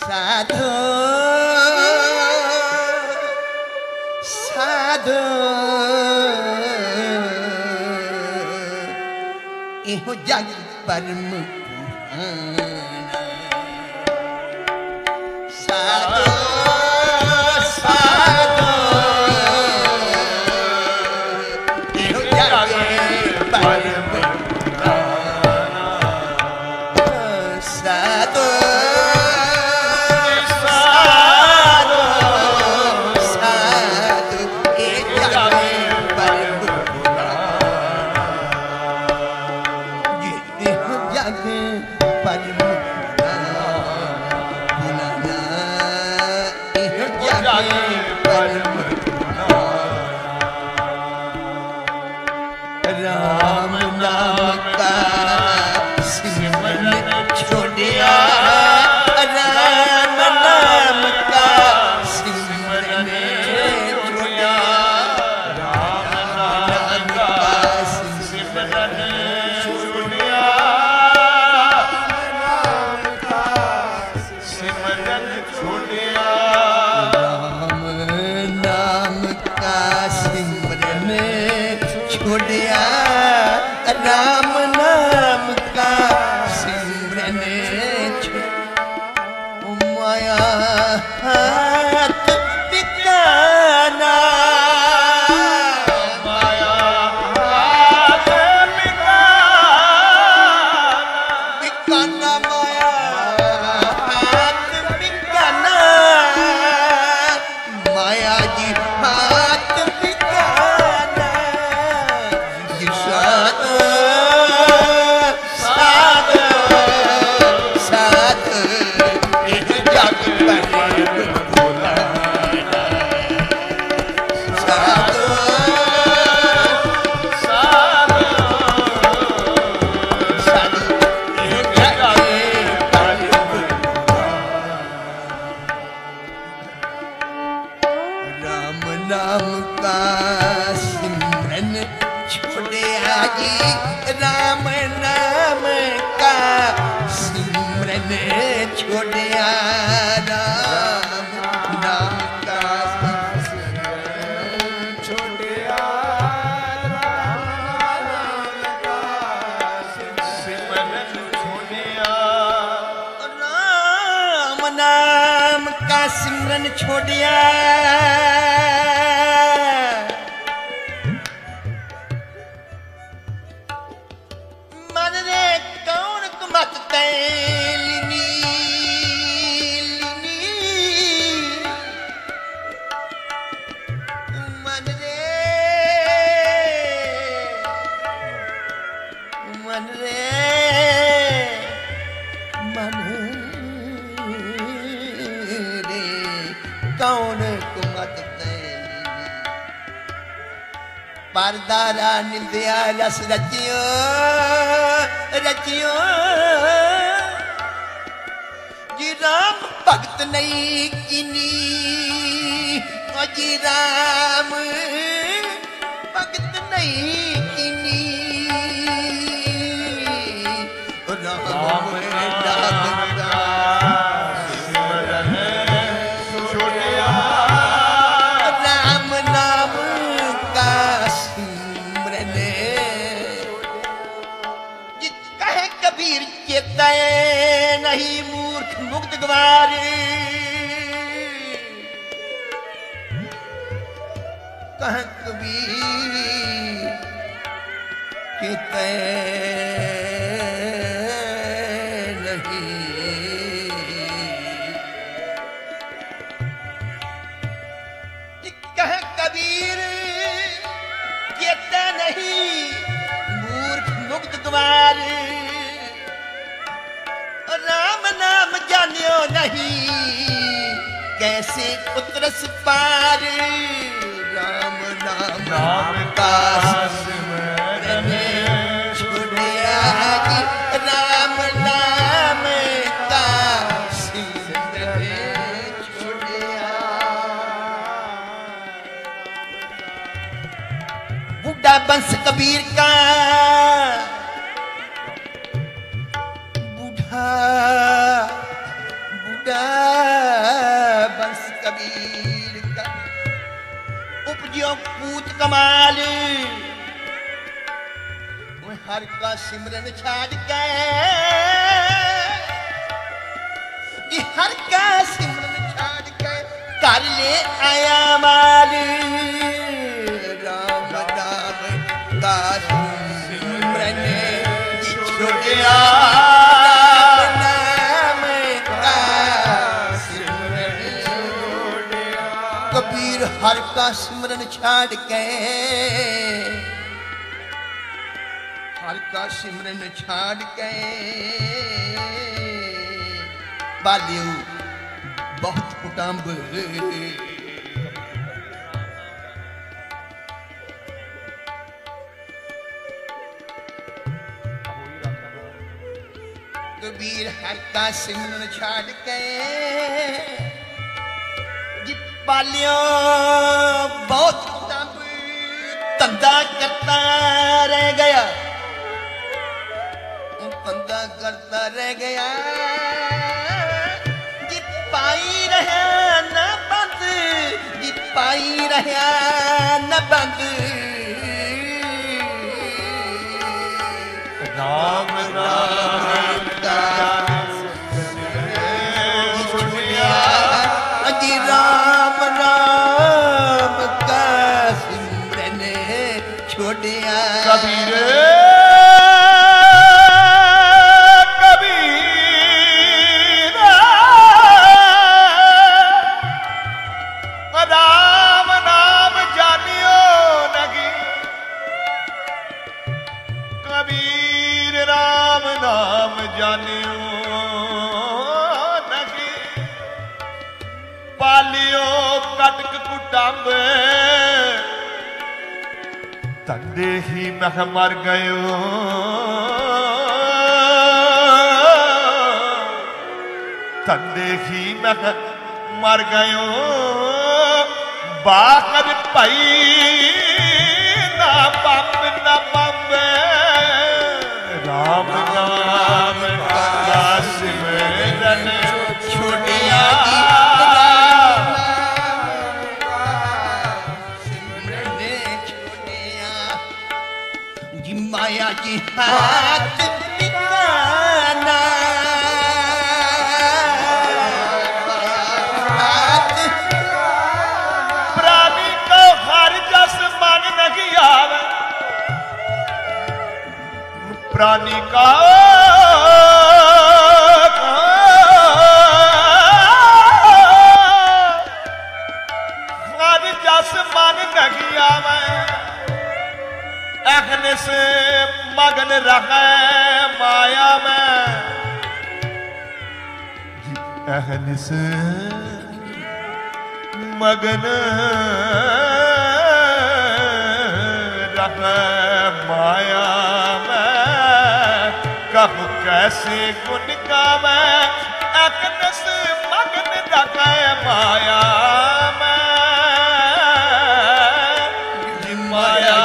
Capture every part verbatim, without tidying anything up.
साधो साधो इहो जग परम पुराना साधो साधो इहो जग परम पुराना साधो राम नाम का सिमरन छोड़िया राम नाम का सिमरन छोड़िया राम नाम का सिमरन छोड़िया राम का सिमरन छोड़िया राम नाम का सिमरन छोड़िया राम नाम का सिमरन माया हाथ बिकाना माया हाथ बिकाना बिकाना माया हाथ बिकाना माया जी हाथ बिकाना साधो साधो साधो इहो जग परम पुराना साधो साधो साधो इहो जग परम पुराना राम नाम का सिमरन छोड़िया जी राम नाम का सिमरन छोड़िया राम नाम का सिमरन छोड़िया राम नाम का सिमरन छोड़िया राम नाम का सिमरन छोड़िया मन रे मन रे कौन कुमत परदारा निंदिया रस रचियो रचियो जी राम भगत नहीं किनी जी राम भगत नहीं किनी राम नाम का सिमरन छोड़िया राम नाम का सिमरन जित कहे कबीर चेता नहीं मूर्ख मुक्त गवारे कहे कबीर चेता कबीर चेता नहीं मूर्ख मुक्त द्वार राम नाम जानियो नहीं कैसे उतरस पार राम नाम नाम का सिमरन छोड़िया राम नाम का सिमरन छोड़िया बुढ़ा बंस कबीर का बूढ़ा टूटा बंस कबीर का, उपजियो पूत कमाल, हर का सिमरन छाड़ के, हर का सिमरन छाड़ के कर ले आया माल। राम नाम का सिमरन छुड़िया, नाम का सिमरन छुड़िया। कबीर हर का सिमरन छाड़ के, हर का सिमरन छाड़ के बालियो बहुत कुटुंब। कबीर हर का सिमरन छाड़ के जी बालियो बहुत कुटुंब, धंधा करता रह गया, धंधा करता रह गया, जी पाई रहा न बंद, जी पाई रहा न बंद। राम नाम का छुड़िया, जी राम नाम का सिमरन छोड़िया। कबीर तंदे ही मैं मर गयो, तंदे ही मैं मर गयो, बाकर पई ना बम ना बम। राम नाम का सिमरन छुड़िया, माया जी हाथ ठिकाना, हाथ प्राणी को हर जस मन नहीं आवे, प्राणी का हर जस मन नहीं आवे, अखन से मगन रहे माया में, अखन से मगन रहे माया में। कहूँ कैसे गुण गावे, अखन से मगन रहे माया में, माया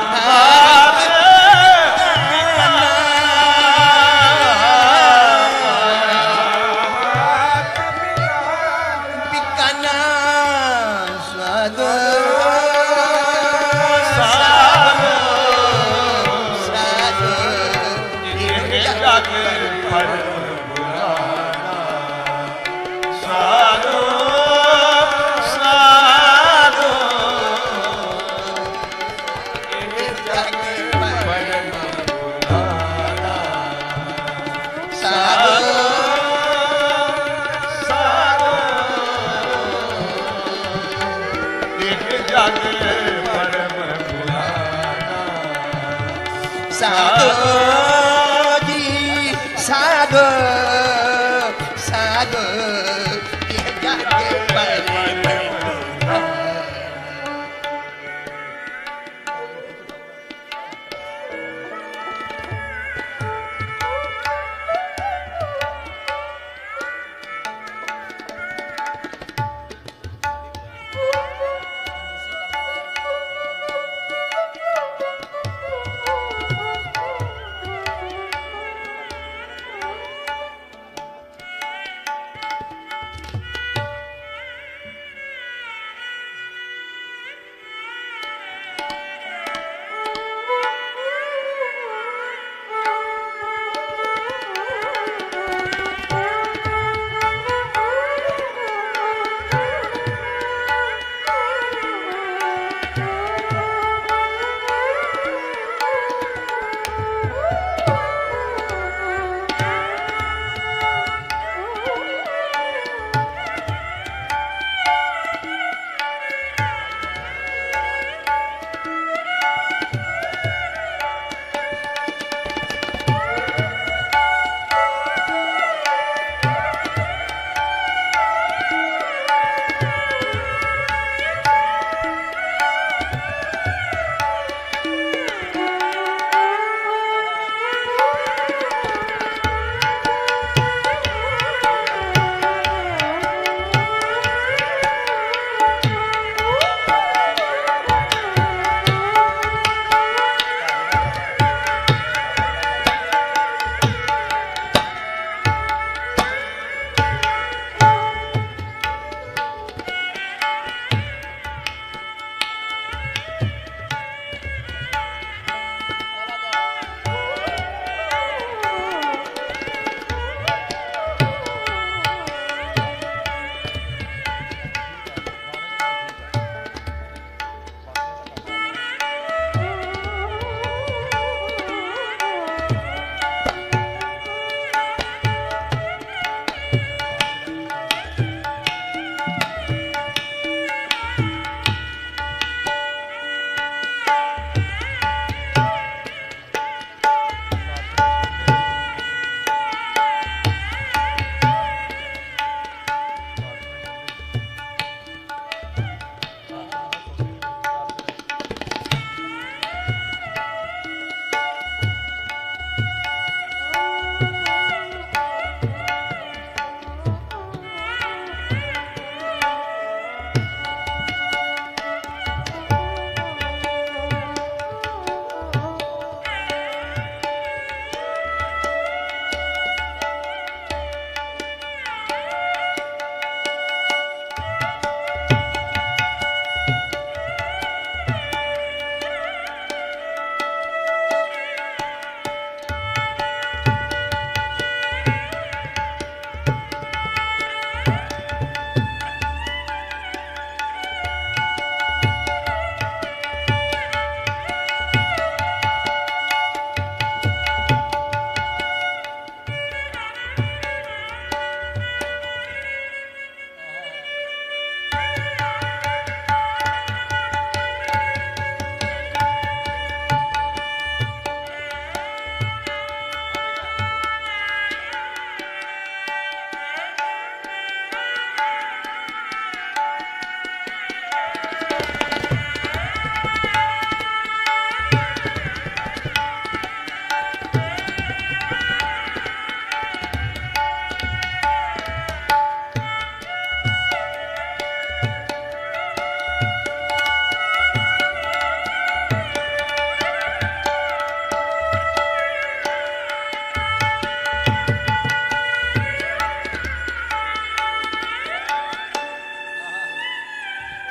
साधो जी साधो साधो ये जाके परे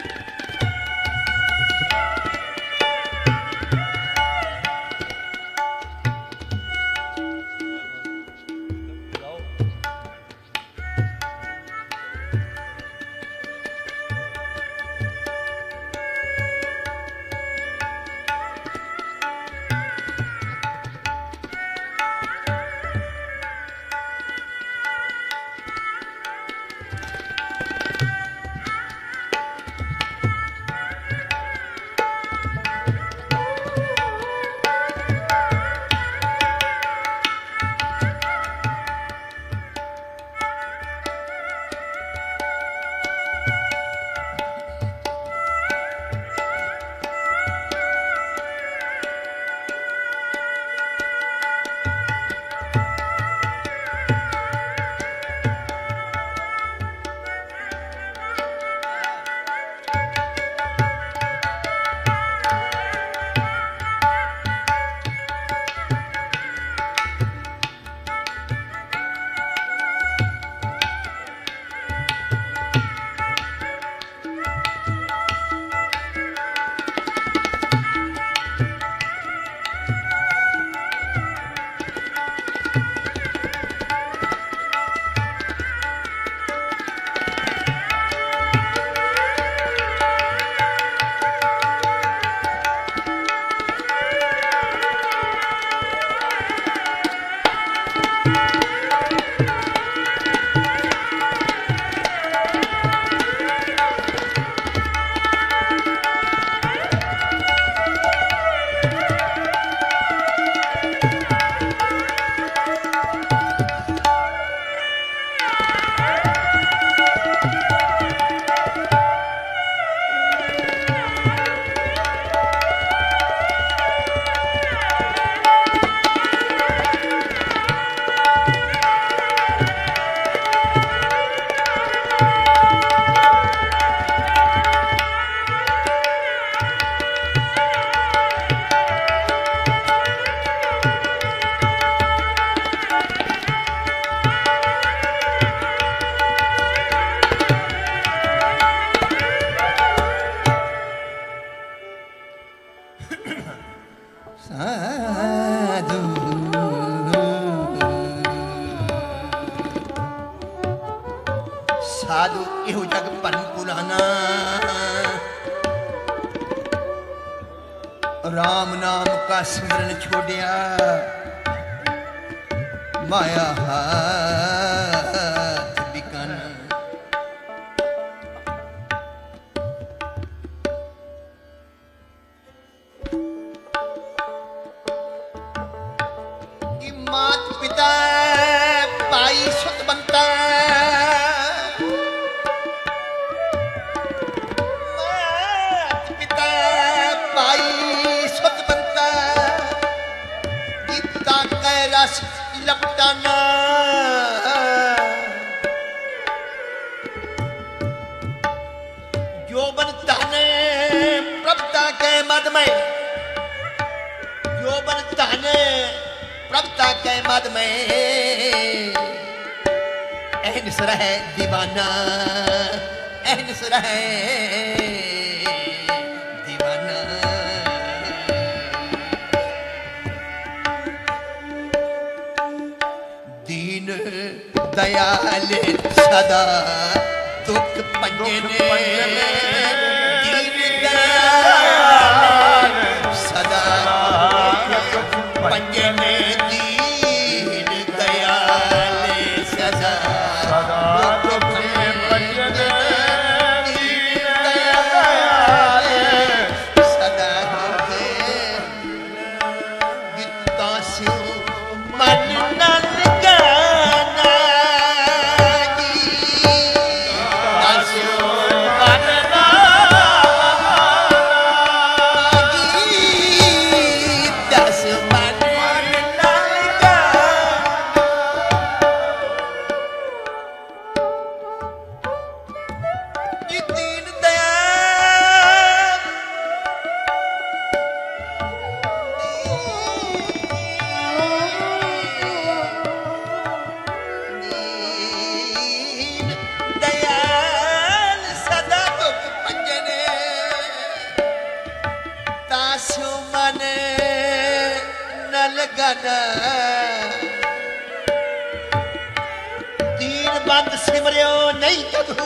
साधु इहो जग परम पुराना राम नाम का सिमरन छोड़िया माया हाथ बिकाना। मात पिता पाई सुत बनता लपटाना जो बनता ने प्रभुता के मद में जो बनता ने प्रभुता के मद में एहन सर है दीवाना एहन सर है दीवाना। दीन दयाल सदा दुख पंजने दीन दयाल सदा दुख पंजने दीन दयाल सदा दुख पंजने दीन दयाल सदा दुख गीता से मन नल गाना दीन बंद सिमरियो नहीं कबू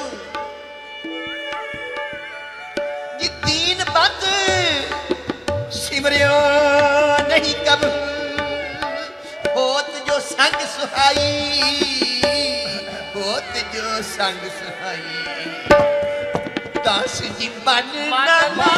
जी दीन बंद सिमरियो नहीं कबू होत जो संग सुहाई होत जो संग सुहाई दास जी मन ना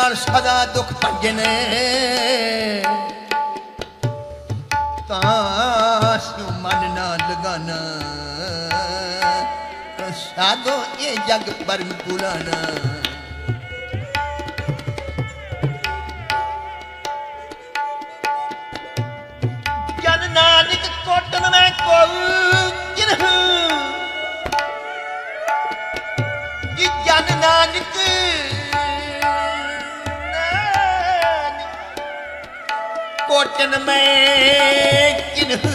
नाल सदा दुख भंजन तां मन ना लगाना साधो ये जग परम पुराना जन नानक कोटन में को जिन्हू जन नानक कोटन में जिन्हू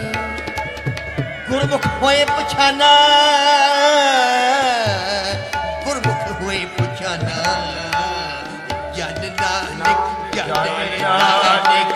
गुरमुख होए पुछाना गुरमुख होए पुछाना जन नानक जन नानक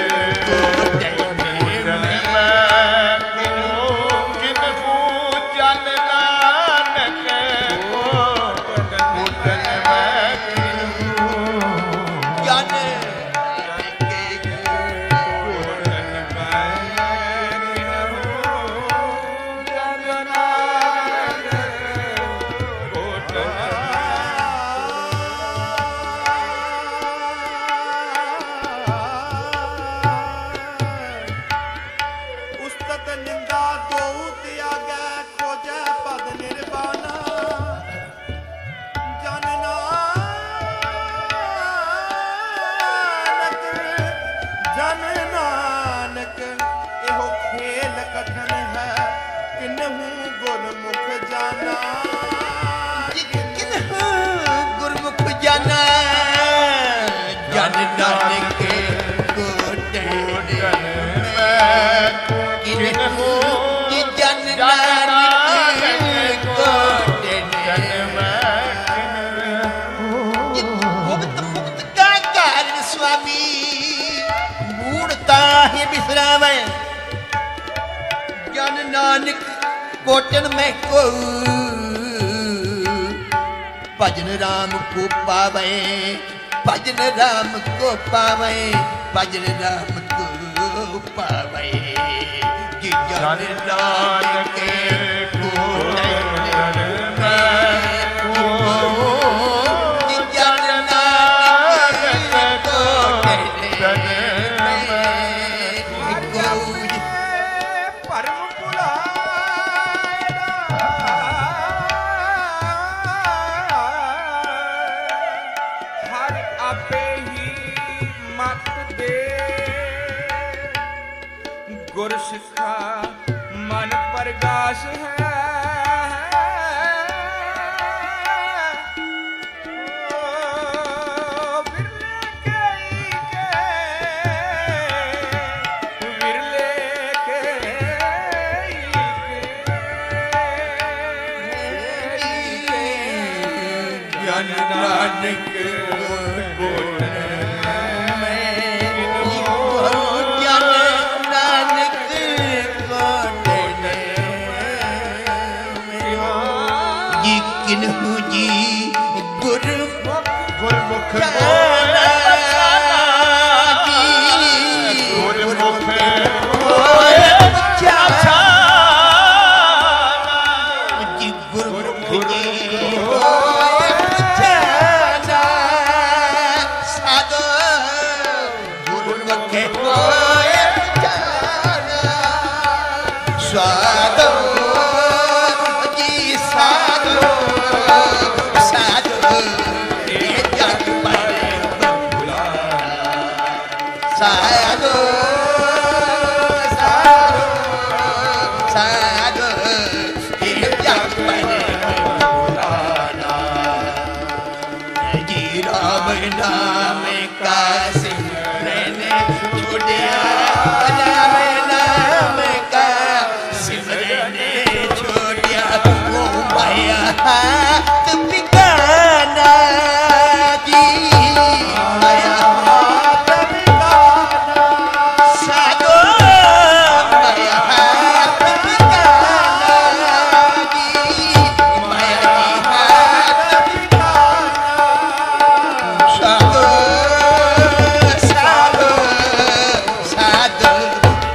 जन नानक कोटन में को भजन राम को पावे भजन राम को पावे भजन राम को पावे जन नानक गुर सिखा मन प्रकाश है विरले के जन नानक किन्हू जी गुरमुख गुरमुख गुरमुख जी गुरमुख साधो गुरमुख साधो जी साधो साधो ये जग पर साधो साधो ये जग पर जी राम नाम का सिमरन छोड़िया राम नाम का सिमरन छोड़िया वो माया हाथ बिगाना जी माया हाथ बिगाना साधो माया हाथ बिगाना जी माया हाथ बिगाना साधो साधो साधो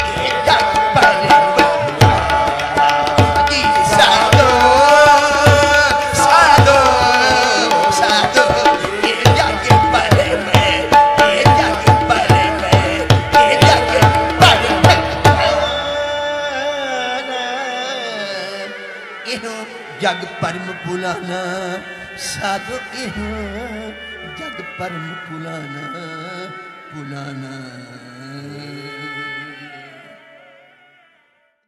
इहो जग परम भुलाना, साधो इहो जग परम भुलाना, भुलाना।